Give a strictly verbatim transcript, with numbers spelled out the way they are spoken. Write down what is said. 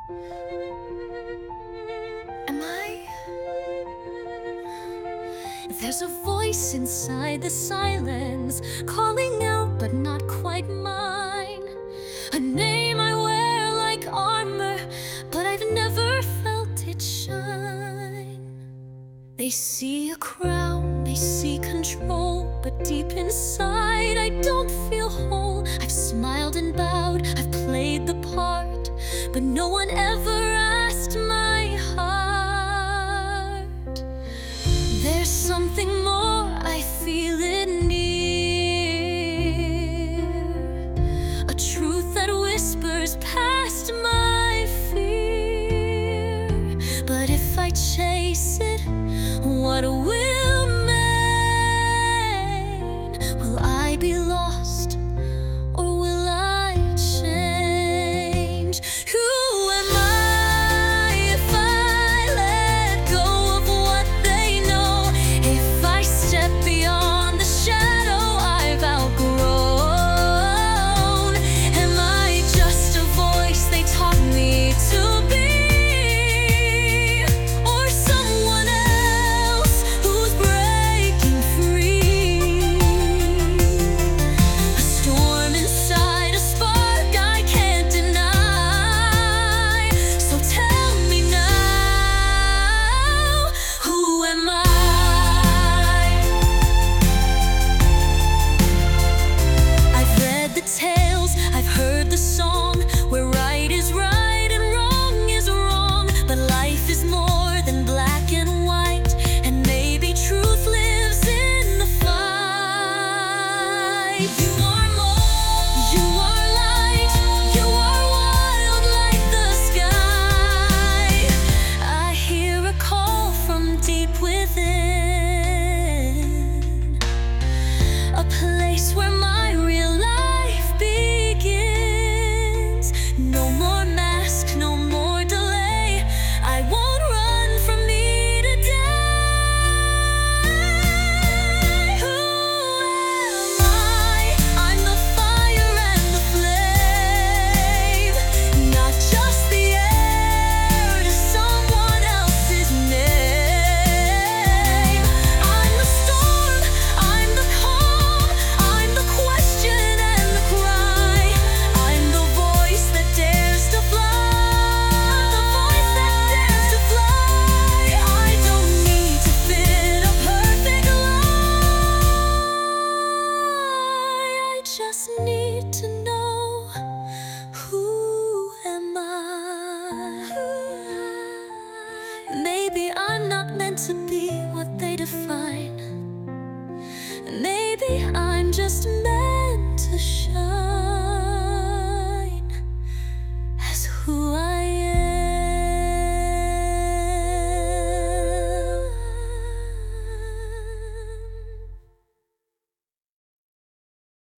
Am I? There's a voice inside the silence, calling out but not quite mine. A name I wear like armor, but I've never felt it shine. They see a crown, they see control, but deep inside I don't feel whole. I've smiled and bowed, I've played the part, but no one ever asked my heart. There's something more, I feel it near, a truth that whispers past my fear. But if I chase it, what will remain? Will I be lost, or will I change? Who am I if I let go of what they know? If I step beyond the shadow I've outgrown? Am I just a voice they taught me to be? Or someone else who's breaking free? A storm inside, a spark I can't deny. So tell me now, who am I? I've read the tales, I've heard the song, where right is right and wrong is wrong. But life is more than black and white, and maybe truth lives in the fight. You are more, you are light, you are wild like the sky. I hear a call from deep within, a place where my real life begins. No more mask, no more delay, I won't run from me today. Who am I? I'm the fire and the flame, not just the air to someone else's name. I'm the storm, I'm the calm, I'm the question and the cry. I'm the voice that dares to fly, the voice that dares to fly. I don't need to fit a perfect lie, I just need to know, who am I? Maybe I'm not meant to be what they define. Maybe I'm just